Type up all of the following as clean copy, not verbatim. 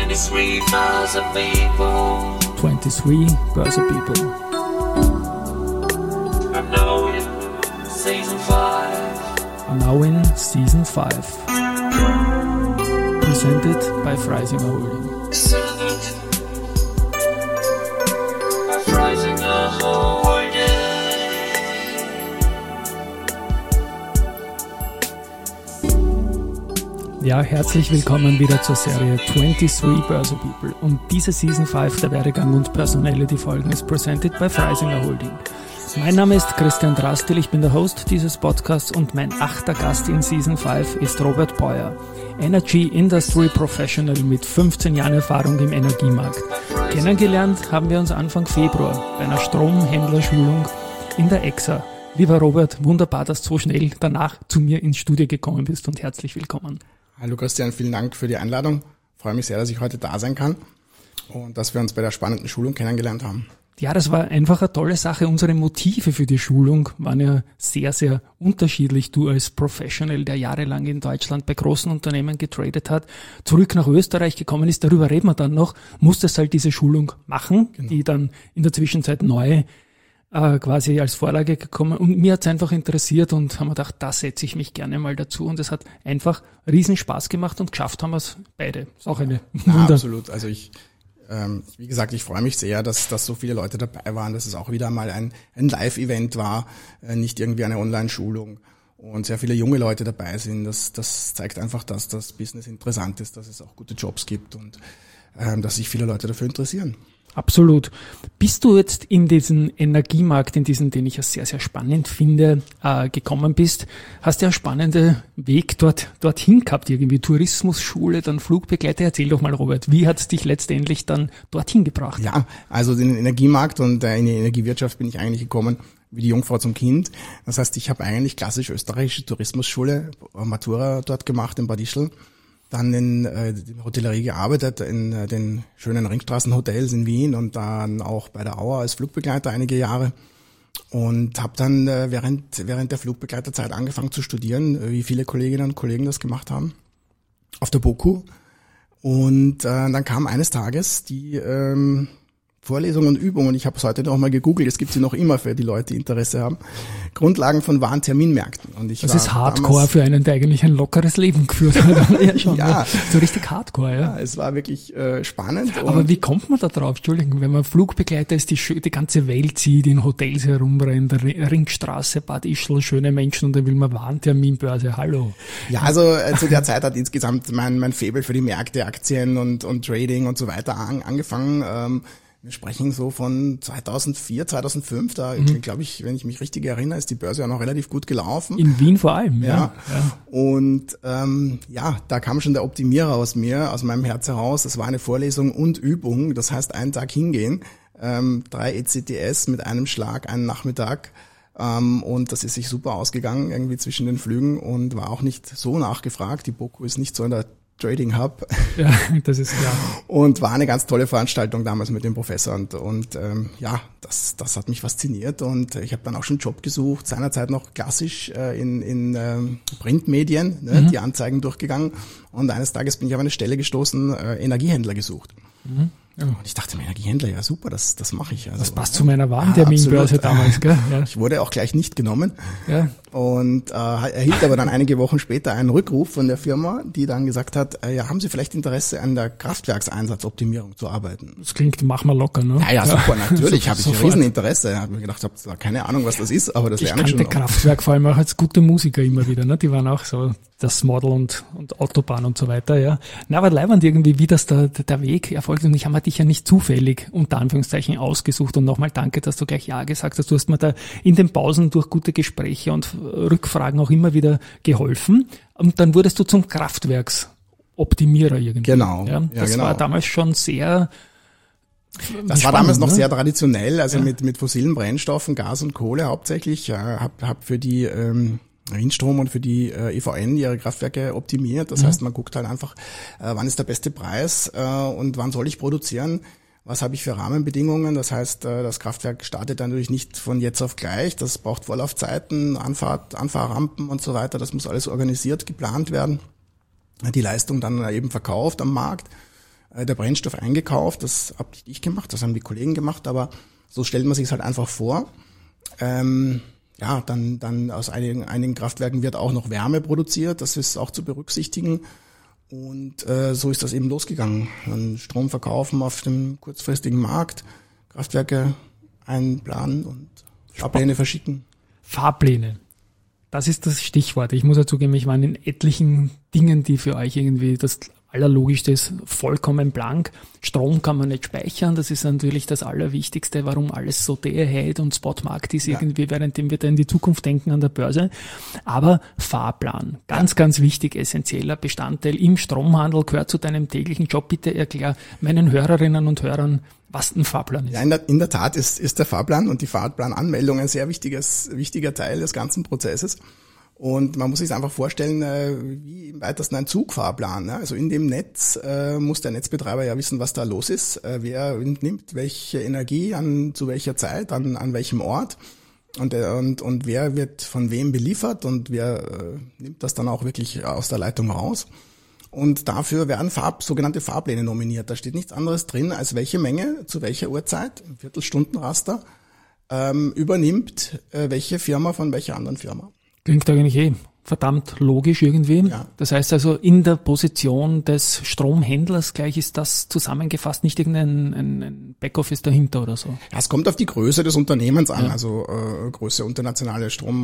23 Börse People. 23 Börse People. I'm now in Season 5. Now in Season 5. Presented by Freisinger Holding. Presented by Freisinger Holding. Ja, herzlich willkommen wieder zur Serie 23 Börse People. Und diese Season 5 der Werdegang und Personality Folgen ist presented by Freisinger Holding. Mein Name ist Christian Drastil, ich bin der Host dieses Podcasts und mein 8. Gast in Season 5 ist Robert Beuer, Energy Industry Professional mit 15 Jahren Erfahrung im Energiemarkt. Kennengelernt haben wir uns Anfang Februar bei einer Stromhändlerschulung in der EXA. Lieber Robert, wunderbar, dass du so schnell danach zu mir ins Studio gekommen bist und herzlich willkommen. Hallo Christian, vielen Dank für die Einladung. Ich freue mich sehr, dass ich heute da sein kann und dass wir uns bei der spannenden Schulung kennengelernt haben. Ja, das war einfach eine tolle Sache. Unsere Motive für die Schulung waren ja sehr, sehr unterschiedlich. Du als Professional, der jahrelang in Deutschland bei großen Unternehmen getradet hat, zurück nach Österreich gekommen ist, darüber reden wir dann noch, musstest halt diese Schulung machen, genau, die dann in der Zwischenzeit neu quasi als Vorlage gekommen, und mir hat's einfach interessiert und haben gedacht, da setze ich mich gerne mal dazu, und es hat einfach riesen Spaß gemacht und geschafft haben wir es beide. Ist auch eine Wunder. Absolut, also wie gesagt, ich freue mich sehr, dass so viele Leute dabei waren, dass es auch wieder mal ein Live-Event war, nicht irgendwie eine Online-Schulung, und sehr viele junge Leute dabei sind. Das zeigt einfach, dass das Business interessant ist, dass es auch gute Jobs gibt und dass sich viele Leute dafür interessieren. Absolut. Bist du jetzt in diesen Energiemarkt, in diesen, den ich ja sehr, sehr spannend finde, gekommen bist, hast du ja einen spannenden Weg dorthin gehabt, irgendwie Tourismusschule, dann Flugbegleiter. Erzähl doch mal, Robert, wie hat es dich letztendlich dann dorthin gebracht? Ja, also in den Energiemarkt und in die Energiewirtschaft bin ich eigentlich gekommen wie die Jungfrau zum Kind. Das heißt, ich habe eigentlich klassisch österreichische Tourismusschule, Matura dort gemacht in Bad Ischl. Dann in der Hotellerie gearbeitet, in den schönen Ringstraßenhotels in Wien und dann auch bei der Auer als Flugbegleiter einige Jahre. Und habe dann während der Flugbegleiterzeit angefangen zu studieren, wie viele Kolleginnen und Kollegen das gemacht haben, auf der BOKU. Und dann kam eines Tages die Vorlesungen und Übungen, ich habe es heute noch mal gegoogelt, es gibt sie noch immer für die Leute, die Interesse haben, Grundlagen von Warenterminmärkten. Und das ist Hardcore für einen, der eigentlich ein lockeres Leben geführt hat. Ja, schon, ja. So richtig Hardcore, ja. Ja, es war wirklich spannend. Aber wie kommt man da drauf? Entschuldigung, wenn man Flugbegleiter ist, die ganze Welt sieht, in Hotels herumrennt, Ringstraße, Bad Ischl, schöne Menschen, und dann will man Warenterminbörse, hallo. Ja, also zu der Zeit hat insgesamt mein Faible für die Märkte, Aktien und Trading und so weiter angefangen. Wir sprechen so von 2004, 2005, da glaube ich, wenn ich mich richtig erinnere, ist die Börse ja noch relativ gut gelaufen. In Wien vor allem, ja. Und da kam schon der Optimierer aus mir, aus meinem Herz heraus. Das war eine Vorlesung und Übung, das heißt einen Tag hingehen, 3 ECTS mit einem Schlag, einen Nachmittag. Und das ist sich super ausgegangen, irgendwie zwischen den Flügen, und war auch nicht so nachgefragt. Die BOKU ist nicht so in der Trading Hub. Ja, das ist klar. Und war eine ganz tolle Veranstaltung damals mit dem Professor, und das hat mich fasziniert, und ich habe dann auch schon einen Job gesucht, seinerzeit noch klassisch in Printmedien, die Anzeigen durchgegangen, und eines Tages bin ich auf eine Stelle gestoßen, Energiehändler gesucht. Ja. Und ich dachte mir, Energiehändler, ja super, das mache ich. Also, das passt zu meiner Warenterminbörse damals, gell? Ja. Ich wurde auch gleich nicht genommen, und erhielt aber dann einige Wochen später einen Rückruf von der Firma, die dann gesagt hat, haben Sie vielleicht Interesse, an der Kraftwerkseinsatzoptimierung zu arbeiten? Das klingt, mach mal locker, ne? Ja, super, natürlich, habe ich ein Rieseninteresse. Ich habe mir gedacht, habe keine Ahnung, was das ist, aber das lerne ich schon. Ich kannte Kraftwerk vor allem auch als gute Musiker immer wieder, ne? Die waren auch so das Model und Autobahn und so weiter, ja. Na, aber leibend irgendwie, wie das der Weg erfolgt, und ich habe dich ja nicht zufällig, unter Anführungszeichen, ausgesucht, und nochmal danke, dass du gleich Ja gesagt hast. Du hast mir da in den Pausen durch gute Gespräche und Rückfragen auch immer wieder geholfen, und dann wurdest du zum Kraftwerksoptimierer irgendwie. Genau. Ja, das war damals schon sehr... Das war damals noch sehr traditionell, also mit fossilen Brennstoffen, Gas und Kohle hauptsächlich. Hab für die Windstrom und für die EVN ihre Kraftwerke optimiert. Das heißt, man guckt halt einfach, wann ist der beste Preis und wann soll ich produzieren. Was habe ich für Rahmenbedingungen? Das heißt, das Kraftwerk startet natürlich nicht von jetzt auf gleich. Das braucht Vorlaufzeiten, Anfahrrampen und so weiter. Das muss alles organisiert, geplant werden. Die Leistung dann eben verkauft am Markt. der Brennstoff eingekauft. Das habe nicht ich gemacht, das haben die Kollegen gemacht, aber so stellt man sich es halt einfach vor. Dann aus einigen Kraftwerken wird auch noch Wärme produziert, das ist auch zu berücksichtigen. Und so ist das eben losgegangen. Dann Strom verkaufen auf dem kurzfristigen Markt, Kraftwerke einplanen und Fahrpläne verschicken. Fahrpläne. Das ist das Stichwort. Ich muss ja zugeben, ich war in etlichen Dingen, die für euch irgendwie das Allerlogischste ist, vollkommen blank. Strom kann man nicht speichern, das ist natürlich das Allerwichtigste, warum alles so Day-Ahead und Spotmarkt ist irgendwie, währenddem wir da in die Zukunft denken an der Börse. Aber Fahrplan, ganz wichtig, essentieller Bestandteil im Stromhandel, gehört zu deinem täglichen Job. Bitte erklär meinen Hörerinnen und Hörern, was ein Fahrplan ist. Ja, in der Tat ist der Fahrplan und die Fahrplananmeldung ein sehr wichtiger Teil des ganzen Prozesses. Und man muss sich einfach vorstellen, wie im weitesten ein Zugfahrplan. Also in dem Netz muss der Netzbetreiber ja wissen, was da los ist, wer nimmt welche Energie zu welcher Zeit, an welchem Ort und wer wird von wem beliefert und wer nimmt das dann auch wirklich aus der Leitung raus. Und dafür werden sogenannte Fahrpläne nominiert. Da steht nichts anderes drin, als welche Menge zu welcher Uhrzeit, im Viertelstundenraster, übernimmt welche Firma von welcher anderen Firma. Klingt eigentlich verdammt logisch irgendwie. Ja. Das heißt also, in der Position des Stromhändlers gleich ist das zusammengefasst, nicht ein Backoffice dahinter oder so. Ja, es kommt auf die Größe des Unternehmens an. Ja. Also große internationale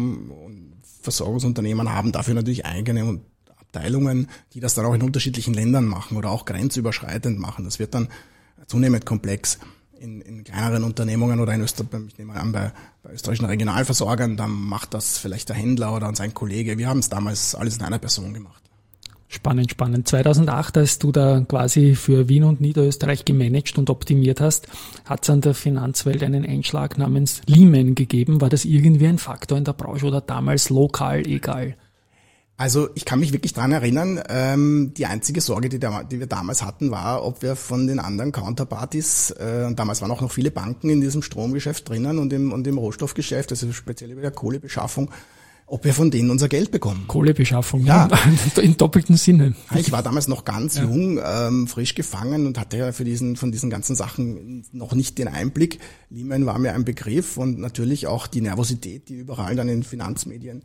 Stromversorgungsunternehmen haben dafür natürlich eigene Abteilungen, die das dann auch in unterschiedlichen Ländern machen oder auch grenzüberschreitend machen. Das wird dann zunehmend komplex. In kleineren Unternehmungen oder in Österreich, ich nehme an, bei österreichischen Regionalversorgern, dann macht das vielleicht der Händler oder sein Kollege. Wir haben es damals alles in einer Person gemacht. Spannend. 2008, als du da quasi für Wien und Niederösterreich gemanagt und optimiert hast, hat es an der Finanzwelt einen Einschlag namens Lehman gegeben. War das irgendwie ein Faktor in der Branche oder damals lokal egal? Also ich kann mich wirklich dran erinnern, die einzige Sorge, die wir damals hatten, war, ob wir von den anderen Counterparties, und damals waren auch noch viele Banken in diesem Stromgeschäft drinnen und im Rohstoffgeschäft, also speziell über der Kohlebeschaffung, ob wir von denen unser Geld bekommen. Kohlebeschaffung, ja. In doppelten Sinne. Ich war damals noch ganz jung, frisch gefangen und hatte ja von diesen ganzen Sachen noch nicht den Einblick. Lehman war mir ein Begriff und natürlich auch die Nervosität, die überall dann in Finanzmedien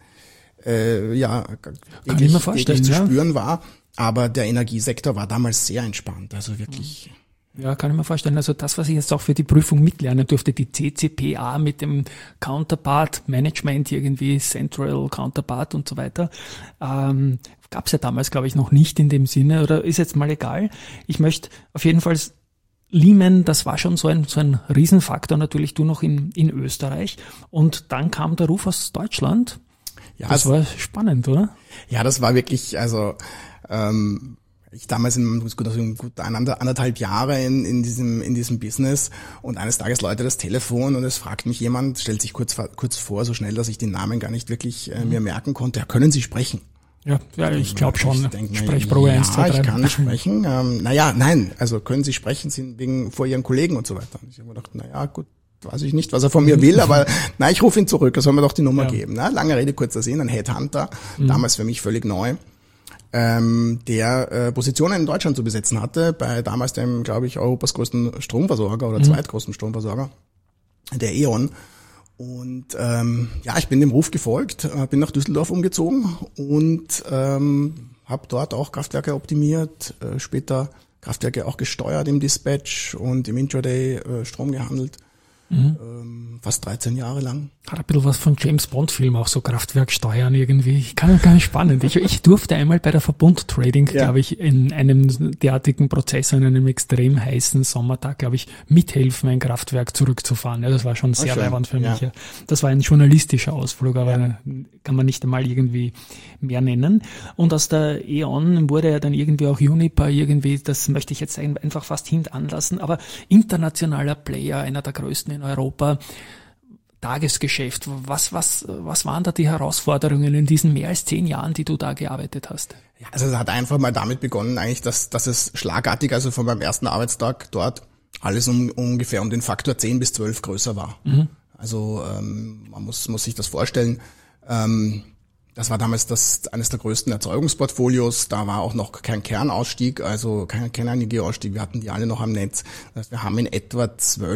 täglich zu spüren war. Aber der Energiesektor war damals sehr entspannt, also wirklich. Ja, kann ich mir vorstellen. Also das, was ich jetzt auch für die Prüfung mitlernen durfte, die CCPA mit dem Counterpart Management, irgendwie Central Counterpart und so weiter, gab es ja damals, glaube ich, noch nicht in dem Sinne, oder ist jetzt mal egal. Ich möchte auf jeden Fall Lehman, das war schon so ein Riesenfaktor, natürlich du noch in Österreich. Und dann kam der Ruf aus Deutschland. Ja, das war spannend, oder? Ja, das war wirklich, also ich damals gut anderthalb Jahre in diesem Business und eines Tages läutet das Telefon und es fragt mich jemand, stellt sich kurz vor, so schnell, dass ich den Namen gar nicht wirklich mir merken konnte. Ja, können Sie sprechen? Ja, ich glaube schon. Sprechprobe 1, 2, 3. Ich kann sprechen. Nein, also können Sie sprechen, sind vor Ihren Kollegen und so weiter. Und ich habe mir gedacht, gut. Weiß ich nicht, was er von mir will, aber ich rufe ihn zurück, er soll mir doch die Nummer geben. Lange Rede, kurzer Sinn, ein Headhunter, damals für mich völlig neu, der Positionen in Deutschland zu besetzen hatte, bei damals dem, glaube ich, Europas größten Stromversorger oder zweitgrößten Stromversorger, der E.ON. Und ich bin dem Ruf gefolgt, bin nach Düsseldorf umgezogen und habe dort auch Kraftwerke optimiert, später Kraftwerke auch gesteuert im Dispatch und im Intraday Strom gehandelt. Fast 13 Jahre lang. Hat ein bisschen was von James Bond-Film, auch so Kraftwerk steuern irgendwie. Ganz spannend. Ich durfte einmal bei der Verbund Trading, glaube ich, in einem derartigen Prozess, an einem extrem heißen Sommertag, glaube ich, mithelfen, ein Kraftwerk zurückzufahren. Ja, das war schon sehr leibend für mich. Ja. Das war ein journalistischer Ausflug, aber kann man nicht einmal irgendwie mehr nennen. Und aus der E.ON wurde ja dann irgendwie auch Uniper irgendwie, das möchte ich jetzt einfach fast hintanlassen, aber internationaler Player, einer der größten in Europa, Tagesgeschäft. Was waren da die Herausforderungen in diesen mehr als 10 Jahren, die du da gearbeitet hast? Ja, also es hat einfach mal damit begonnen, eigentlich, dass es schlagartig, also von meinem ersten Arbeitstag dort, alles ungefähr um den Faktor 10 bis 12 größer war. Also man muss sich das vorstellen. Der Das war damals eines der größten Erzeugungsportfolios. Da war auch noch kein Kernausstieg, also kein Kernenergieausstieg. Wir hatten die alle noch am Netz. Das heißt, wir haben in etwa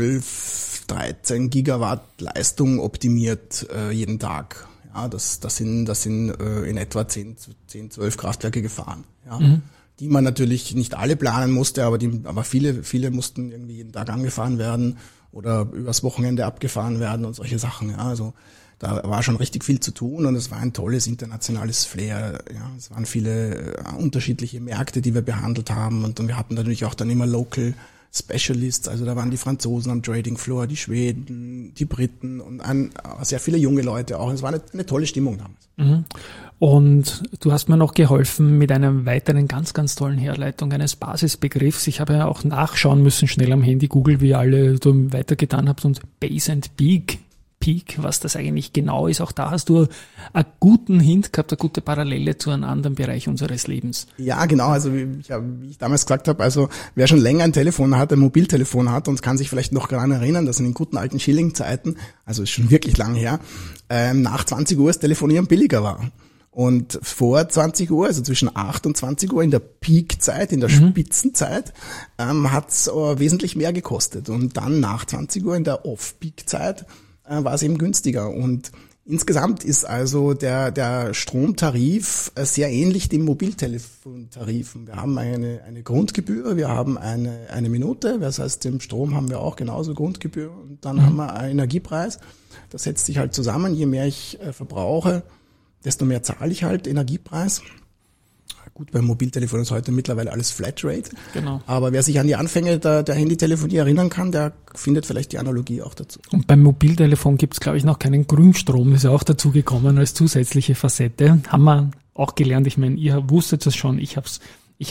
13 Gigawatt Leistung optimiert jeden Tag. Ja, das sind in etwa 10, 12 Kraftwerke gefahren. Ja. Die man natürlich nicht alle planen musste, aber viele mussten irgendwie jeden Tag angefahren werden oder übers Wochenende abgefahren werden und solche Sachen. Ja, also da war schon richtig viel zu tun und es war ein tolles internationales Flair. Ja, es waren viele unterschiedliche Märkte, die wir behandelt haben und wir hatten natürlich auch dann immer Local Specialists, also da waren die Franzosen am Trading Floor, die Schweden, die Briten und sehr viele junge Leute auch. Es war eine tolle Stimmung damals. Und du hast mir noch geholfen mit einer weiteren ganz, ganz tollen Herleitung eines Basisbegriffs. Ich habe ja auch nachschauen müssen, schnell am Handy Google, wie alle du weitergetan habt und Base and Peak, was das eigentlich genau ist. Auch da hast du einen guten Hint gehabt, eine gute Parallele zu einem anderen Bereich unseres Lebens. Ja, genau. Also wie ich damals gesagt habe, also wer schon länger ein Telefon hat, ein Mobiltelefon hat und kann sich vielleicht noch daran erinnern, dass in den guten alten Schilling-Zeiten, also ist schon wirklich lang her, nach 20 Uhr das Telefonieren billiger war. Und vor 20 Uhr, also zwischen 8 und 20 Uhr in der Peak-Zeit, in der Spitzenzeit, hat's wesentlich mehr gekostet. Und dann nach 20 Uhr in der Off-Peak-Zeit war es eben günstiger. Und insgesamt ist also der Stromtarif sehr ähnlich dem Mobiltelefontarif. Wir haben eine Grundgebühr, wir haben eine Minute, das heißt, im Strom haben wir auch genauso Grundgebühr und dann haben wir einen Energiepreis. Das setzt sich halt zusammen, je mehr ich verbrauche, desto mehr zahle ich halt Energiepreis. Gut, beim Mobiltelefon ist heute mittlerweile alles Flatrate. Genau. Aber wer sich an die Anfänge der Handytelefonie erinnern kann, der findet vielleicht die Analogie auch dazu. Und beim Mobiltelefon gibt es, glaube ich, noch keinen Grünstrom. Ist ja auch dazu gekommen als zusätzliche Facette. Haben wir auch gelernt. Ich meine, ihr wusstet das schon. Ich hab's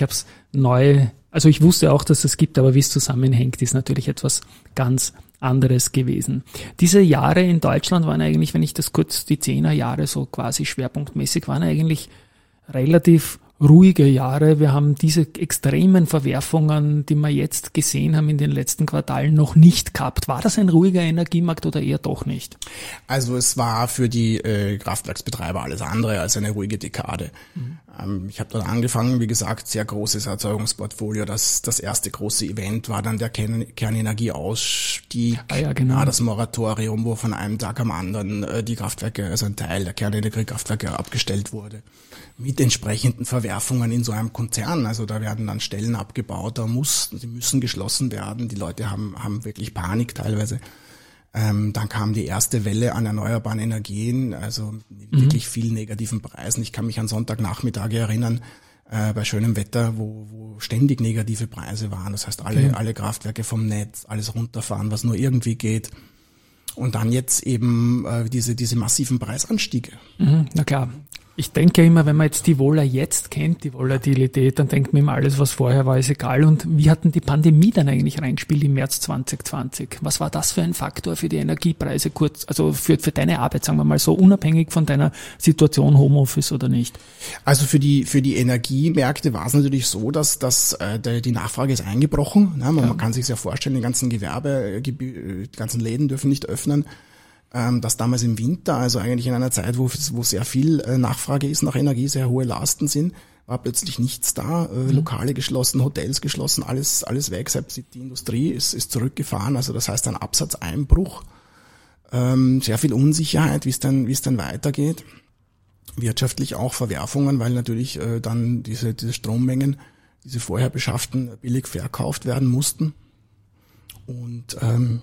neu, also ich wusste auch, dass es gibt, aber wie es zusammenhängt, ist natürlich etwas ganz anderes gewesen. Diese Jahre in Deutschland waren eigentlich, wenn ich das kurz, die 10er Jahre so quasi schwerpunktmäßig, waren eigentlich relativ ruhige Jahre. Wir haben diese extremen Verwerfungen, die wir jetzt gesehen haben in den letzten Quartalen, noch nicht gehabt. War das ein ruhiger Energiemarkt oder eher doch nicht? Also es war für die Kraftwerksbetreiber alles andere als eine ruhige Dekade. Ich habe dann angefangen, wie gesagt, sehr großes Erzeugungsportfolio. Das erste große Event war dann der Kernenergieausstieg. Ja, genau. Das Moratorium, wo von einem Tag am anderen die Kraftwerke, also ein Teil der Kernenergiekraftwerke abgestellt wurde. Mit entsprechenden Verwerfungen in so einem Konzern. Also da werden dann Stellen abgebaut, die müssen geschlossen werden. Die Leute haben wirklich Panik teilweise. Dann kam die erste Welle an erneuerbaren Energien, also wirklich viel negativen Preisen. Ich kann mich an Sonntagnachmittage erinnern, bei schönem Wetter, wo ständig negative Preise waren. Das heißt, alle Kraftwerke vom Netz, alles runterfahren, was nur irgendwie geht. Und dann jetzt eben diese massiven Preisanstiege. Na klar. Ich denke immer, wenn man jetzt die Vola jetzt kennt, die Volatilität, dann denkt man immer, alles, was vorher war, ist egal. Und wie hat denn die Pandemie dann eigentlich reingespielt im März 2020? Was war das für ein Faktor für die Energiepreise also für deine Arbeit, sagen wir mal so, unabhängig von deiner Situation, Homeoffice oder nicht? Also für die Energiemärkte war es natürlich so, dass die Nachfrage ist eingebrochen. Ne? Man kann sich ja vorstellen, die ganzen die ganzen Läden dürfen nicht öffnen. Dass damals im Winter, also eigentlich in einer Zeit, wo sehr viel Nachfrage ist nach Energie, sehr hohe Lasten sind, war plötzlich nichts da. Lokale geschlossen, Hotels geschlossen, alles weg. Selbst die Industrie ist zurückgefahren. Also das heißt ein Absatzeinbruch, sehr viel Unsicherheit, wie es dann weitergeht. Wirtschaftlich auch Verwerfungen, weil natürlich dann diese Strommengen, diese vorher beschafften, billig verkauft werden mussten. Und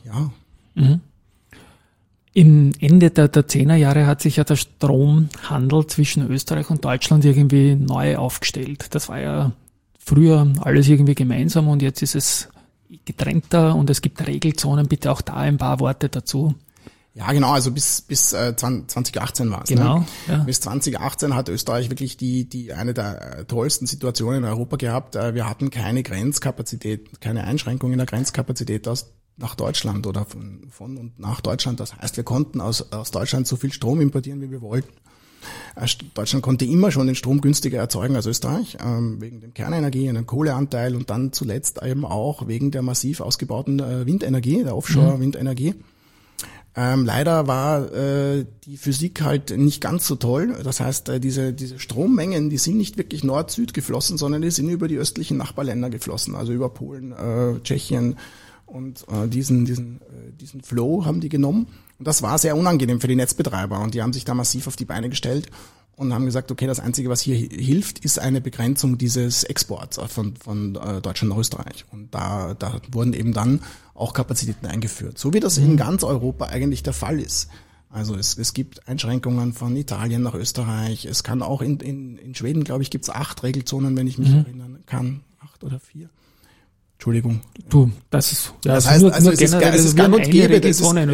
Im Ende der 10er Jahre hat sich ja der Stromhandel zwischen Österreich und Deutschland irgendwie neu aufgestellt. Das war ja früher alles irgendwie gemeinsam und jetzt ist es getrennter und es gibt Regelzonen. Bitte auch da ein paar Worte dazu. Ja, genau, also bis 2018 war es. Genau. Ne? Ja. Bis 2018 hat Österreich wirklich die eine der tollsten Situationen in Europa gehabt. Wir hatten keine Grenzkapazität, keine Einschränkung in der Grenzkapazität nach Deutschland oder von und nach Deutschland. Das heißt, wir konnten aus Deutschland so viel Strom importieren, wie wir wollten. Deutschland konnte immer schon den Strom günstiger erzeugen als Österreich, wegen dem Kernenergie und dem Kohleanteil und dann zuletzt eben auch wegen der massiv ausgebauten Windenergie, der Offshore-Windenergie. Leider war die Physik halt nicht ganz so toll. Das heißt, diese Strommengen, die sind nicht wirklich Nord-Süd geflossen, sondern die sind über die östlichen Nachbarländer geflossen, also über Polen, Tschechien und diesen Flow haben die genommen. Und das war sehr unangenehm für die Netzbetreiber und die haben sich da massiv auf die Beine gestellt und haben gesagt, okay, das Einzige, was hier hilft, ist eine Begrenzung dieses Exports von Deutschland nach Österreich. Und da wurden eben dann auch Kapazitäten eingeführt. So wie das in ganz Europa eigentlich der Fall ist. Also es gibt Einschränkungen von Italien nach Österreich. Es kann auch in Schweden, glaube ich, gibt es 8 Regelzonen, wenn ich mich erinnern kann. 8 oder 4. Entschuldigung. Das ist, das heißt, es ist gang und gäbe,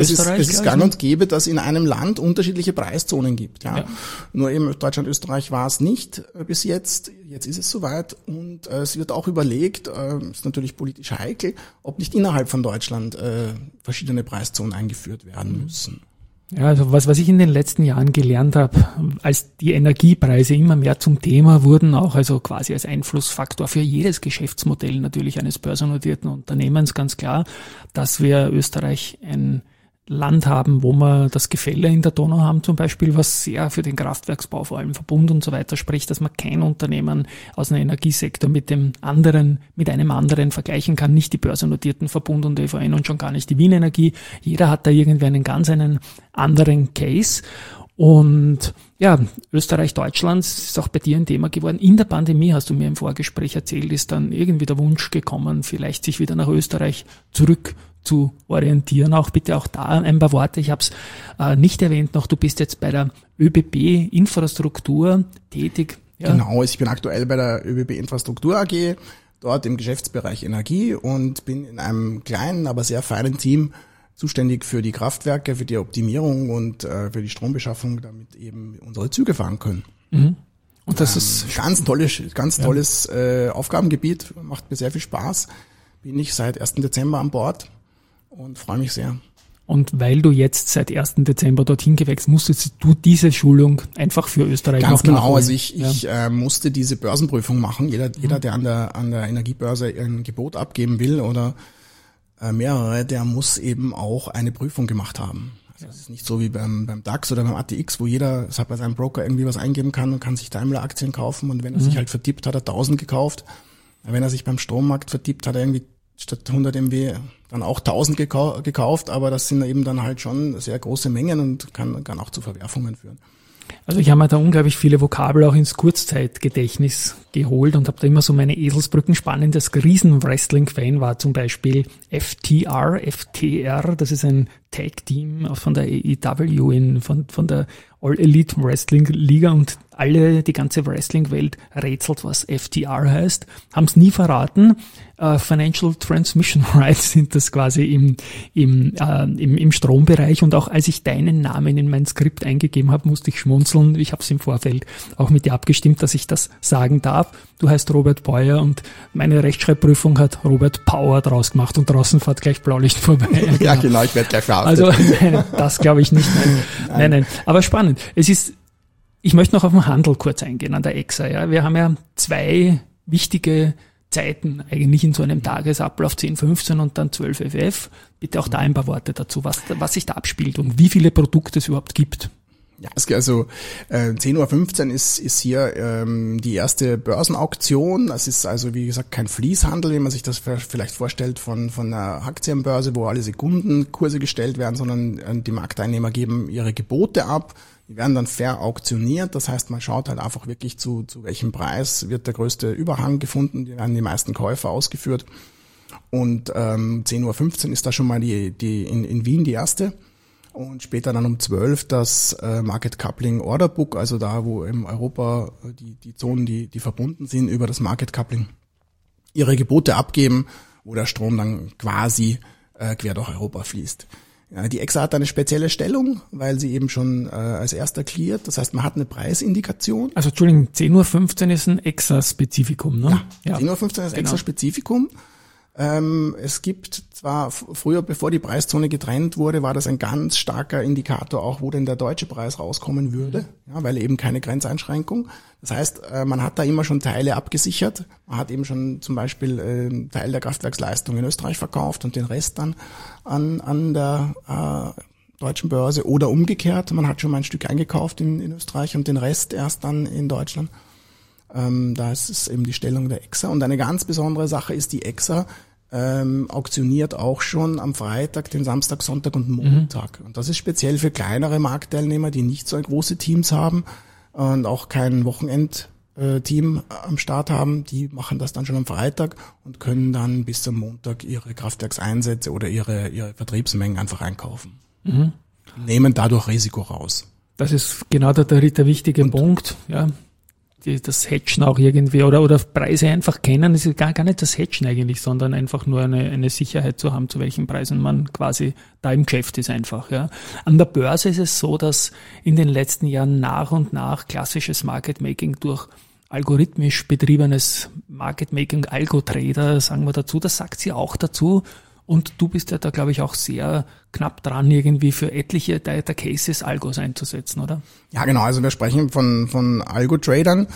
dass in einem Land unterschiedliche Preiszonen gibt. Ja. Nur eben Deutschland, Österreich war es nicht bis jetzt. Jetzt ist es soweit und es wird auch überlegt, ist natürlich politisch heikel, ob nicht innerhalb von Deutschland verschiedene Preiszonen eingeführt werden müssen. Ja, also was ich in den letzten Jahren gelernt habe, als die Energiepreise immer mehr zum Thema wurden, auch also quasi als Einflussfaktor für jedes Geschäftsmodell natürlich eines börsennotierten Unternehmens, ganz klar, dass wir Österreich ein Land haben, wo wir das Gefälle in der Donau haben zum Beispiel, was sehr für den Kraftwerksbau, vor allem Verbund und so weiter spricht, dass man kein Unternehmen aus dem Energiesektor mit einem anderen vergleichen kann, nicht die börsennotierten Verbund und EVN und schon gar nicht die Wien Energie. Jeder hat da irgendwie einen ganz anderen Case. Und ja, Österreich, Deutschland ist auch bei dir ein Thema geworden. In der Pandemie, hast du mir im Vorgespräch erzählt, ist dann irgendwie der Wunsch gekommen, vielleicht sich wieder nach Österreich zurück zu orientieren. Auch bitte auch da ein paar Worte. Ich habe es nicht erwähnt noch. Du bist jetzt bei der ÖBB Infrastruktur tätig. Ja. Genau, ich bin aktuell bei der ÖBB Infrastruktur AG, dort im Geschäftsbereich Energie und bin in einem kleinen, aber sehr feinen Team zuständig für die Kraftwerke, für die Optimierung und für die Strombeschaffung, damit eben unsere Züge fahren können. Mhm. Und das ist ganz tolles Aufgabengebiet, macht mir sehr viel Spaß. Bin ich seit 1. Dezember an Bord und freue mich sehr. Und weil du jetzt seit 1. Dezember dorthin gewechselt, musstest du diese Schulung einfach für Österreich ganz noch genau, nachholen. Also ich musste diese Börsenprüfung machen. Jeder, der an der Energiebörse ein Gebot abgeben will oder mehrere, der muss eben auch eine Prüfung gemacht haben. Also es ist nicht so wie beim DAX oder beim ATX, wo jeder bei seinem Broker irgendwie was eingeben kann und kann sich Daimler-Aktien kaufen und wenn er sich halt vertippt, hat er 1000 gekauft. Wenn er sich beim Strommarkt vertippt, hat er irgendwie statt 100 MW dann auch 1000 gekauft, aber das sind eben dann halt schon sehr große Mengen und kann auch zu Verwerfungen führen. Also ich habe mir da unglaublich viele Vokabel auch ins Kurzzeitgedächtnis geholt und habe da immer so meine Eselsbrücken spannend. Das Riesen-Wrestling-Fan war zum Beispiel FTR, das ist ein Tag-Team von der AEW von der All Elite Wrestling Liga und die ganze Wrestling-Welt rätselt, was FTR heißt, haben es nie verraten. Financial Transmission Rights sind das quasi im Strombereich und auch als ich deinen Namen in mein Skript eingegeben habe, musste ich schmunzeln. Ich habe es im Vorfeld auch mit dir abgestimmt, dass ich das sagen darf. Du heißt Robert Beuer und meine Rechtschreibprüfung hat Robert Power draus gemacht und draußen fährt gleich Blaulicht vorbei. Ja, genau, ich werde gleich verhaftet. Also das glaube ich nicht. Nein. Aber spannend. Ich möchte noch auf den Handel kurz eingehen an der EXA. Ja. Wir haben ja 2 wichtige Zeiten eigentlich in so einem Tagesablauf, 10:15 und dann 12 FF. Bitte auch da ein paar Worte dazu, was sich da abspielt und wie viele Produkte es überhaupt gibt. Ja, also 10:15 Uhr ist hier die erste Börsenauktion. Das ist also wie gesagt kein Fließhandel, wie man sich das vielleicht vorstellt von einer Aktienbörse, wo alle Sekundenkurse gestellt werden, sondern die Marktteilnehmer geben ihre Gebote ab. Die werden dann fair auktioniert, das heißt, man schaut halt einfach wirklich zu welchem Preis wird der größte Überhang gefunden, die werden die meisten Käufer ausgeführt. Und 10:15 Uhr ist da schon mal in Wien die erste. Und später dann um 12 das Market Coupling Order Book, also da, wo in Europa die Zonen, die verbunden sind, über das Market Coupling ihre Gebote abgeben, wo der Strom dann quasi quer durch Europa fließt. Ja, die EXA hat eine spezielle Stellung, weil sie eben schon als erster cleart. Das heißt, man hat eine Preisindikation. Also Entschuldigung, 10:15 Uhr ist ein EXA-Spezifikum, ne? Ja, 10:15 Uhr ist ein EXA-Spezifikum. Es gibt zwar früher, bevor die Preiszone getrennt wurde, war das ein ganz starker Indikator auch, wo denn der deutsche Preis rauskommen würde, ja, weil eben keine Grenzeinschränkung. Das heißt, man hat da immer schon Teile abgesichert. Man hat eben schon zum Beispiel Teil der Kraftwerksleistung in Österreich verkauft und den Rest dann an der deutschen Börse oder umgekehrt. Man hat schon mal ein Stück eingekauft in Österreich und den Rest erst dann in Deutschland. Da ist es eben die Stellung der EXA. Und eine ganz besondere Sache ist, die EXA auktioniert auch schon am Freitag, den Samstag, Sonntag und Montag. Und das ist speziell für kleinere Marktteilnehmer, die nicht so große Teams haben und auch kein Wochenendteam am Start haben. Die machen das dann schon am Freitag und können dann bis zum Montag ihre Kraftwerkseinsätze oder ihre Vertriebsmengen einfach einkaufen. Nehmen dadurch Risiko raus. Das ist genau der wichtige Punkt, ja. Das Hedgen auch irgendwie oder Preise einfach kennen, das ist gar nicht das Hedgen eigentlich, sondern einfach nur eine Sicherheit zu haben, zu welchen Preisen man quasi da im Geschäft ist einfach, ja. An der Börse ist es so, dass in den letzten Jahren nach und nach klassisches Market Making durch algorithmisch betriebenes Market Making, Algo-Trader, sagen wir dazu, das sagt sie auch dazu. Und du bist ja da, glaube ich, auch sehr knapp dran, irgendwie für etliche der Cases Algos einzusetzen, oder? Ja, genau. Also wir sprechen von Algo-Tradern,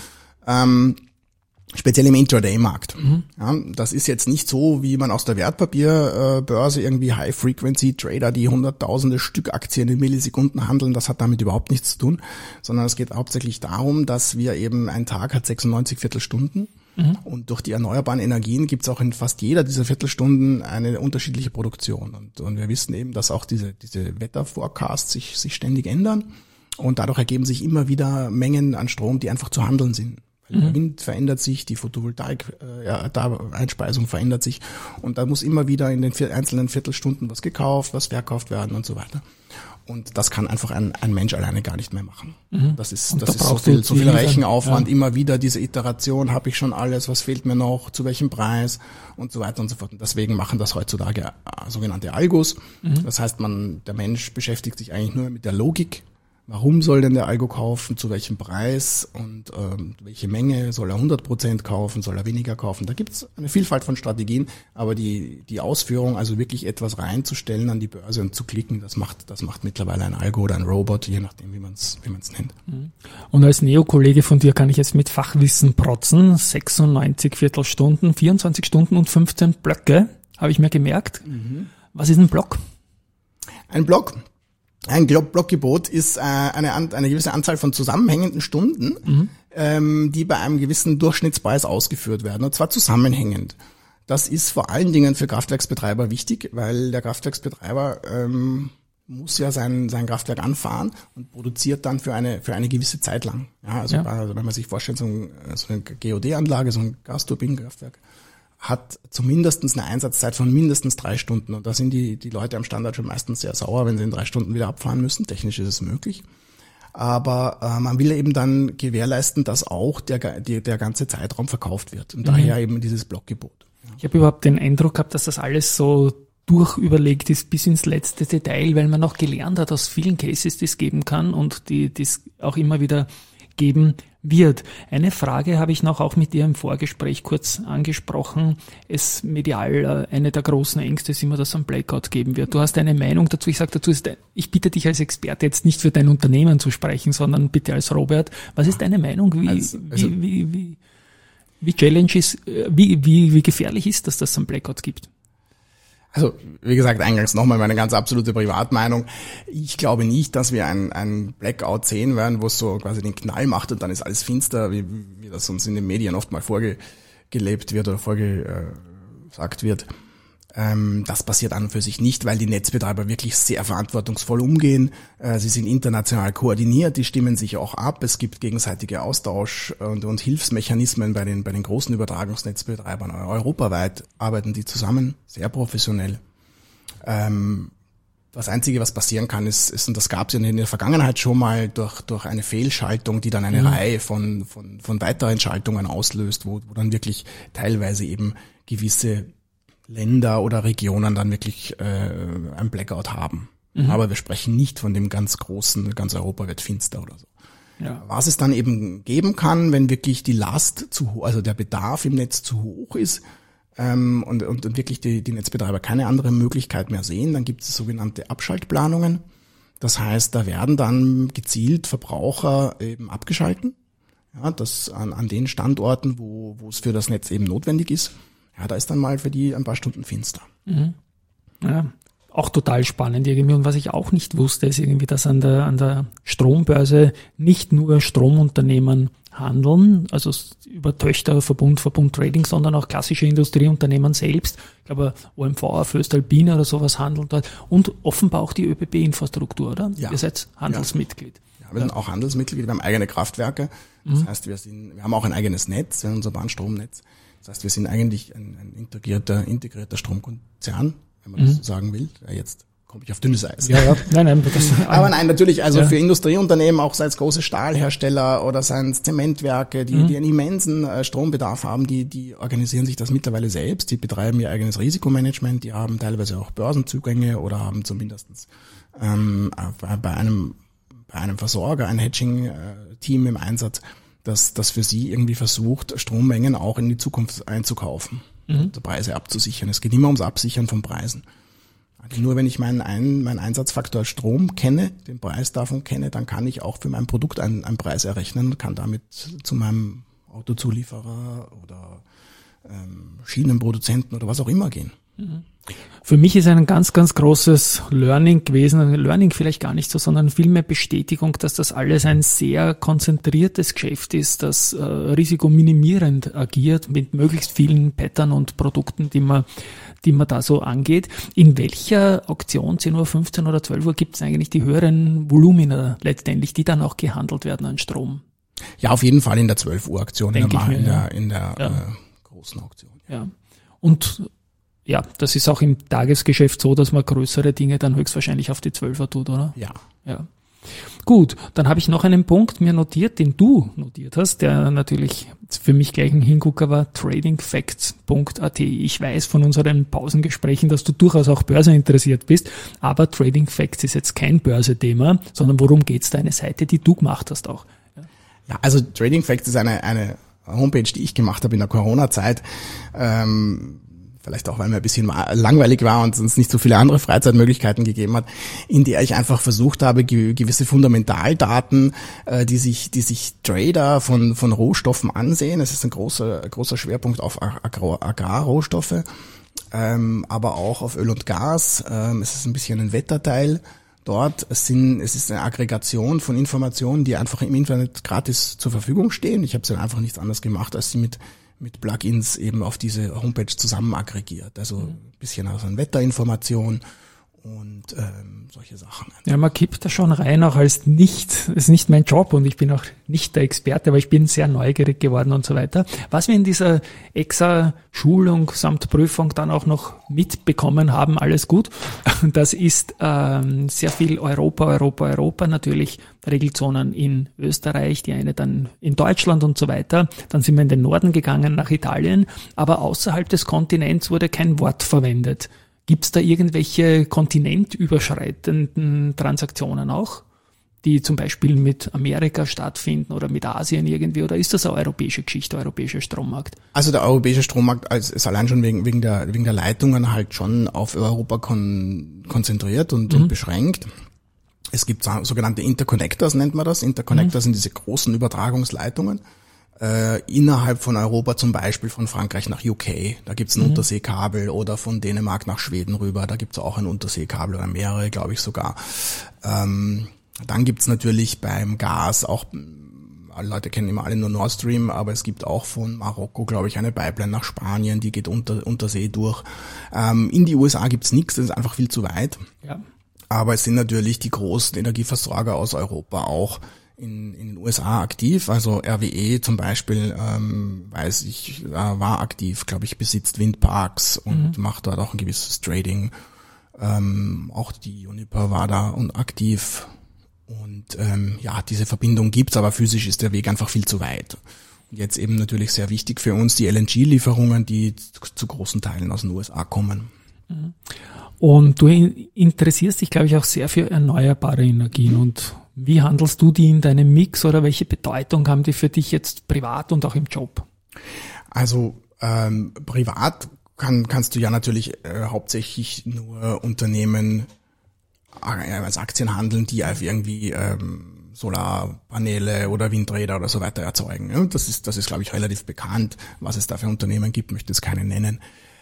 speziell im Intraday-Markt. Ja, das ist jetzt nicht so, wie man aus der Wertpapierbörse irgendwie High-Frequency-Trader, die hunderttausende Stück Aktien in Millisekunden handeln. Das hat damit überhaupt nichts zu tun, sondern es geht hauptsächlich darum, dass wir eben, ein Tag hat 96 Viertelstunden. Und durch die erneuerbaren Energien gibt es auch in fast jeder dieser Viertelstunden eine unterschiedliche Produktion. Und wir wissen eben, dass auch diese Wetterforecasts sich ständig ändern. Und dadurch ergeben sich immer wieder Mengen an Strom, die einfach zu handeln sind. Weil der Wind verändert sich, die Photovoltaik-Einspeisung verändert sich. Und da muss immer wieder in den einzelnen Viertelstunden was gekauft, was verkauft werden und so weiter. Und das kann einfach ein Mensch alleine gar nicht mehr machen. Das ist so viel Rechenaufwand, immer wieder diese Iteration, habe ich schon alles, was fehlt mir noch, zu welchem Preis und so weiter und so fort. Und deswegen machen das heutzutage sogenannte Algos. Das heißt, der Mensch beschäftigt sich eigentlich nur mit der Logik. Warum soll denn der Algo kaufen, zu welchem Preis und welche Menge, soll er 100% kaufen, soll er weniger kaufen? Da gibt's eine Vielfalt von Strategien, aber die Ausführung, also wirklich etwas reinzustellen an die Börse und zu klicken, das macht mittlerweile ein Algo oder ein Robot, je nachdem, wie man's nennt. Und als Neo-Kollege von dir kann ich jetzt mit Fachwissen protzen, 96 Viertelstunden, 24 Stunden und 15 Blöcke, habe ich mir gemerkt. Was ist ein Block? Ein Block? Ein Blockgebot ist eine gewisse Anzahl von zusammenhängenden Stunden, die bei einem gewissen Durchschnittspreis ausgeführt werden, und zwar zusammenhängend. Das ist vor allen Dingen für Kraftwerksbetreiber wichtig, weil der Kraftwerksbetreiber muss ja sein Kraftwerk anfahren und produziert dann für eine gewisse Zeit lang. Ja, also wenn man sich vorstellt, so eine GOD-Anlage, so ein Gasturbinenkraftwerk, hat zumindest eine Einsatzzeit von mindestens 3 Stunden. Und da sind die Leute am Standort schon meistens sehr sauer, wenn sie in 3 Stunden wieder abfahren müssen. Technisch ist es möglich. Aber man will eben dann gewährleisten, dass auch der ganze Zeitraum verkauft wird. Und daher eben dieses Blockgebot. Ich habe überhaupt den Eindruck gehabt, dass das alles so durchüberlegt ist bis ins letzte Detail, weil man auch gelernt hat aus vielen Cases, die es geben kann und die es auch immer wieder geben wird. Eine Frage habe ich noch auch mit dir im Vorgespräch kurz angesprochen. Es medial, eine der großen Ängste ist immer, dass es einen Blackout geben wird. Du hast eine Meinung dazu. Ich sage dazu, ich bitte dich als Experte jetzt nicht für dein Unternehmen zu sprechen, sondern bitte als Robert. Was ist deine Meinung? Wie gefährlich ist das, dass es einen Blackout gibt? Also, wie gesagt, eingangs nochmal meine ganz absolute Privatmeinung. Ich glaube nicht, dass wir ein Blackout sehen werden, wo es so quasi den Knall macht und dann ist alles finster, wie das uns in den Medien oft mal vorgelebt wird oder vorgesagt wird. Das passiert an und für sich nicht, weil die Netzbetreiber wirklich sehr verantwortungsvoll umgehen. Sie sind international koordiniert, die stimmen sich auch ab. Es gibt gegenseitige Austausch und Hilfsmechanismen bei den großen Übertragungsnetzbetreibern. Europaweit arbeiten die zusammen, sehr professionell. Das Einzige, was passieren kann, ist, und das gab es in der Vergangenheit schon mal, durch eine Fehlschaltung, die dann eine Reihe von weiteren Schaltungen auslöst, wo dann wirklich teilweise eben gewisse Länder oder Regionen dann wirklich ein Blackout haben. Aber wir sprechen nicht von dem ganz großen, ganz Europa wird finster oder so. Ja. Was es dann eben geben kann, wenn wirklich die Last also der Bedarf im Netz zu hoch ist und wirklich die Netzbetreiber keine andere Möglichkeit mehr sehen, dann gibt es sogenannte Abschaltplanungen. Das heißt, da werden dann gezielt Verbraucher eben abgeschalten. Ja, das an den Standorten, wo es für das Netz eben notwendig ist. Ja, da ist dann mal für die ein paar Stunden finster. Ja, auch total spannend irgendwie. Und was ich auch nicht wusste, ist irgendwie, dass an der Strombörse nicht nur Stromunternehmen handeln, also über Töchter, Verbund Trading, sondern auch klassische Industrieunternehmen selbst. Ich glaube, OMV, Voestalpine oder sowas handelt dort. Und offenbar auch die ÖBB-Infrastruktur, oder? Ja. Ihr seid Handelsmitglied. Ja, wir sind auch Handelsmitglied, wir haben eigene Kraftwerke. Das heißt, wir haben auch ein eigenes Netz, unser Bahnstromnetz. Das heißt, wir sind eigentlich ein integrierter Stromkonzern, wenn man das so sagen will. Ja, jetzt komme ich auf dünnes Eis. Ja. Nein. Aber nein, natürlich, also für Industrieunternehmen, auch sei es große Stahlhersteller oder seien es Zementwerke, die einen immensen Strombedarf haben, die organisieren sich das mittlerweile selbst. Die betreiben ihr eigenes Risikomanagement, die haben teilweise auch Börsenzugänge oder haben zumindest bei einem Versorger ein Hedging-Team im Einsatz, das für sie irgendwie versucht, Strommengen auch in die Zukunft einzukaufen und Preise abzusichern. Es geht immer ums Absichern von Preisen. Nur wenn ich meinen Einsatzfaktor Strom kenne, den Preis davon kenne, dann kann ich auch für mein Produkt einen Preis errechnen und kann damit zu meinem Autozulieferer oder Schienenproduzenten oder was auch immer gehen. Für mich ist ein ganz, ganz großes Learning gewesen, Learning vielleicht gar nicht so, sondern vielmehr Bestätigung, dass das alles ein sehr konzentriertes Geschäft ist, das risikominimierend agiert mit möglichst vielen Pattern und Produkten, die man da so angeht. In welcher Auktion, 10 Uhr, 15 oder 12 Uhr, gibt es eigentlich die höheren Volumina letztendlich, die dann auch gehandelt werden an Strom? Ja, auf jeden Fall in der 12 Uhr Auktion, in der großen Auktion. Ja. Und ja, das ist auch im Tagesgeschäft so, dass man größere Dinge dann höchstwahrscheinlich auf die 12er tut, oder? Ja. Gut, dann habe ich noch einen Punkt mir notiert, den du notiert hast, der natürlich für mich gleich ein Hingucker war, tradingfacts.at. Ich weiß von unseren Pausengesprächen, dass du durchaus auch börseninteressiert bist, aber Trading Facts ist jetzt kein Börsethema, sondern worum geht's da? Eine Seite, die du gemacht hast auch. Ja, also Trading Facts ist eine Homepage, die ich gemacht habe in der Corona-Zeit. Vielleicht auch, weil mir ein bisschen langweilig war und es nicht so viele andere Freizeitmöglichkeiten gegeben hat, in der ich einfach versucht habe, gewisse Fundamentaldaten, die sich Trader von Rohstoffen ansehen. Es ist ein großer Schwerpunkt auf Agrarrohstoffe, aber auch auf Öl und Gas. Es ist ein bisschen ein Wetterteil dort. Es ist eine Aggregation von Informationen, die einfach im Internet gratis zur Verfügung stehen. Ich habe dann einfach nichts anderes gemacht, als sie mit Plugins eben auf diese Homepage zusammen aggregiert. Also ein bisschen aus einer Wetterinformation und solche Sachen. Ja, man kippt da schon rein, auch als ist nicht mein Job und ich bin auch nicht der Experte, aber ich bin sehr neugierig geworden und so weiter. Was wir in dieser EXA-Schulung samt Prüfung dann auch noch mitbekommen haben, alles gut, das ist sehr viel Europa, natürlich Regelzonen in Österreich, die eine dann in Deutschland und so weiter. Dann sind wir in den Norden gegangen, nach Italien, aber außerhalb des Kontinents wurde kein Wort verwendet. Gibt es da irgendwelche kontinentüberschreitenden Transaktionen auch, die zum Beispiel mit Amerika stattfinden oder mit Asien irgendwie, oder ist das eine europäische Geschichte, europäischer Strommarkt? Also der europäische Strommarkt ist allein schon wegen der Leitungen halt schon auf Europa konzentriert und beschränkt. Es gibt sogenannte Interconnectors, nennt man das. Interconnectors sind diese großen Übertragungsleitungen. Innerhalb von Europa, zum Beispiel von Frankreich nach UK, da gibt's ein Unterseekabel, oder von Dänemark nach Schweden rüber, da gibt's auch ein Unterseekabel oder mehrere, glaube ich sogar. Dann gibt's natürlich beim Gas auch, alle Leute kennen immer alle nur Nord Stream, aber es gibt auch von Marokko, glaube ich, eine Pipeline nach Spanien, die geht untersee durch. In die USA gibt's nichts, das ist einfach viel zu weit. Ja. Aber es sind natürlich die großen Energieversorger aus Europa auch in den USA aktiv, also RWE zum Beispiel, war aktiv, glaube ich, besitzt Windparks und macht dort auch ein gewisses Trading. Auch die Uniper war da und aktiv. Und diese Verbindung gibt's, aber physisch ist der Weg einfach viel zu weit. Und jetzt eben natürlich sehr wichtig für uns die LNG-Lieferungen, die zu großen Teilen aus den USA kommen. Und du interessierst dich, glaube ich, auch sehr für erneuerbare Energien. Und wie handelst du die in deinem Mix, oder welche Bedeutung haben die für dich jetzt privat und auch im Job? Also privat kannst du ja natürlich hauptsächlich nur Unternehmen als Aktien handeln, die auf irgendwie Solarpaneele oder Windräder oder so weiter erzeugen. Das ist, glaube ich, relativ bekannt, was es da für Unternehmen gibt, möchte es keine nennen.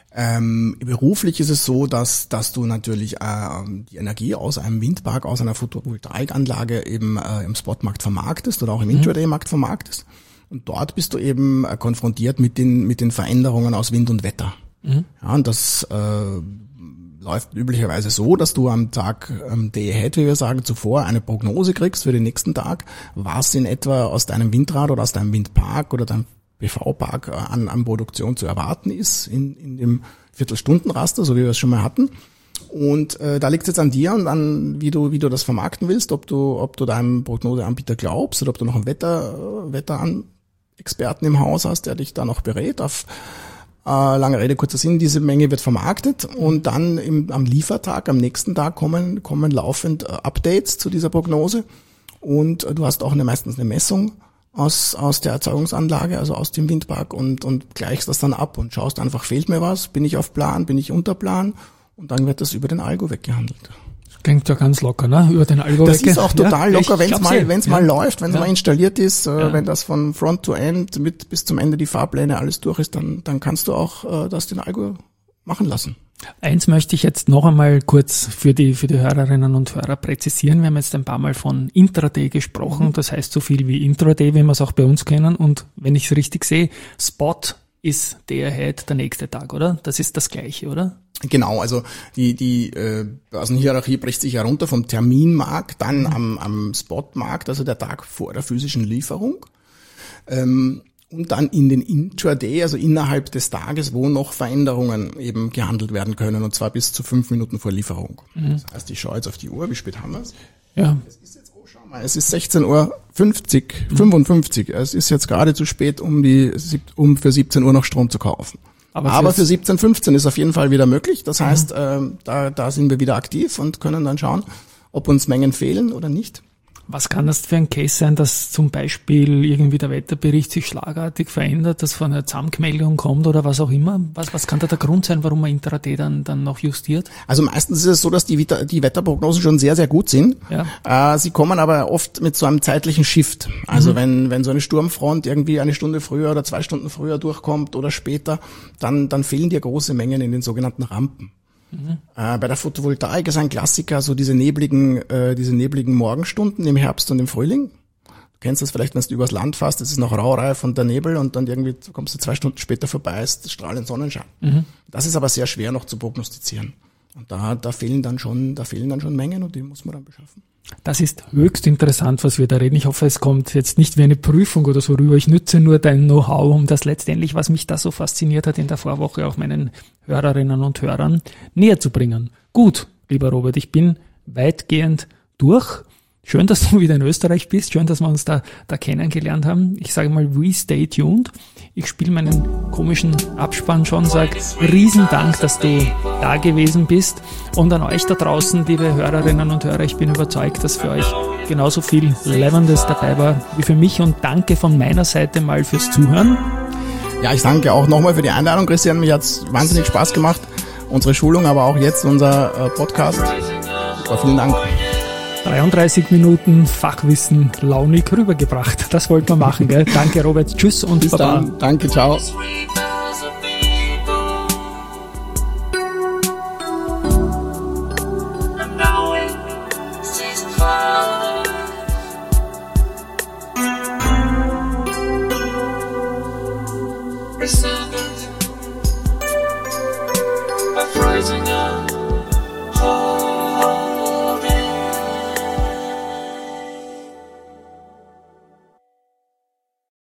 Beruflich ist es so, dass du natürlich die Energie aus einem Windpark, aus einer Photovoltaikanlage eben im Spotmarkt vermarktest oder auch im Intraday-Markt vermarktest. Und dort bist du eben konfrontiert mit den Veränderungen aus Wind und Wetter. Ja, und das läuft üblicherweise so, dass du am Tag Day Ahead, wie wir sagen, zuvor eine Prognose kriegst für den nächsten Tag, was in etwa aus deinem Windrad oder aus deinem Windpark oder deinem PV-Park an Produktion zu erwarten ist in dem Viertelstundenraster, so wie wir es schon mal hatten. Und da liegt es jetzt an dir und an, wie du das vermarkten willst, ob du deinem Prognoseanbieter glaubst oder ob du noch einen Wetterexperten im Haus hast, der dich da noch berät. Auf lange Rede, kurzer Sinn, diese Menge wird vermarktet und dann am Liefertag, am nächsten Tag kommen laufend Updates zu dieser Prognose und du hast auch meistens eine Messung aus der Erzeugungsanlage, also aus dem Windpark und gleichst das dann ab und schaust einfach, fehlt mir was, bin ich auf Plan, bin ich unter Plan und dann wird das über den Algo weggehandelt. Klingt ja ganz locker, ne? Über den Algo. Das ist auch total locker, wenn es mal läuft, wenn es Ja. mal installiert ist, wenn das von Front to End bis zum Ende die Fahrpläne alles durch ist, dann kannst du auch das den Algo machen lassen. Eins möchte ich jetzt noch einmal kurz für die Hörerinnen und Hörer präzisieren. Wir haben jetzt ein paar Mal von Intraday gesprochen. Das heißt so viel wie Intraday, wie wir es auch bei uns kennen. Und wenn ich es richtig sehe, Spot ist Day Ahead der nächste Tag, oder? Das ist das Gleiche, oder? Genau, also die Börsenhierarchie bricht sich herunter vom Terminmarkt, dann am Spotmarkt, also der Tag vor der physischen Lieferung. Und dann in den Intraday, also innerhalb des Tages, wo noch Veränderungen eben gehandelt werden können, und zwar bis zu 5 Minuten vor Lieferung. Das heißt, ich schaue jetzt auf die Uhr, wie spät haben wir es? Ja. Es ist 16:55. Es ist jetzt gerade zu spät, um für 17 Uhr noch Strom zu kaufen. Aber für 17:15 ist auf jeden Fall wieder möglich. Das heißt, da sind wir wieder aktiv und können dann schauen, ob uns Mengen fehlen oder nicht. Was kann das für ein Case sein, dass zum Beispiel irgendwie der Wetterbericht sich schlagartig verändert, dass von einer Zusammenmeldung kommt oder was auch immer? Was kann da der Grund sein, warum man Intraday dann noch justiert? Also meistens ist es so, dass die Wetterprognosen schon sehr, sehr gut sind. Ja. Sie kommen aber oft mit so einem zeitlichen Shift. Also wenn so eine Sturmfront irgendwie eine Stunde früher oder 2 Stunden früher durchkommt oder später, dann fehlen dir große Mengen in den sogenannten Rampen. Bei der Photovoltaik ist ein Klassiker so diese nebligen Morgenstunden im Herbst und im Frühling. Du kennst das vielleicht, wenn du übers Land fährst, es ist noch raureif und der Nebel und dann irgendwie kommst du 2 Stunden später vorbei, ist strahlend Sonnenschein. Das ist aber sehr schwer noch zu prognostizieren. Und da fehlen dann schon Mengen und die muss man dann beschaffen. Das ist höchst interessant, was wir da reden. Ich hoffe, es kommt jetzt nicht wie eine Prüfung oder so rüber. Ich nütze nur dein Know-how, um das letztendlich, was mich da so fasziniert hat in der Vorwoche, auch meinen Hörerinnen und Hörern näher zu bringen. Gut, lieber Robert, ich bin weitgehend durch. Schön, dass du wieder in Österreich bist. Schön, dass wir uns da kennengelernt haben. Ich sage mal, we stay tuned. Ich spiele meinen komischen Abspann schon, sage Riesendank, dass du da gewesen bist. Und an euch da draußen, liebe Hörerinnen und Hörer, ich bin überzeugt, dass für euch genauso viel Lebendes dabei war wie für mich. Und danke von meiner Seite mal fürs Zuhören. Ja, ich danke auch nochmal für die Einladung, Christian. Mir hat's wahnsinnig Spaß gemacht. Unsere Schulung, aber auch jetzt unser Podcast. Super, vielen Dank. 33 Minuten Fachwissen launig rübergebracht. Das wollten wir machen, gell? Danke, Robert. Tschüss und bis Baba. dann. Danke, ciao. Receive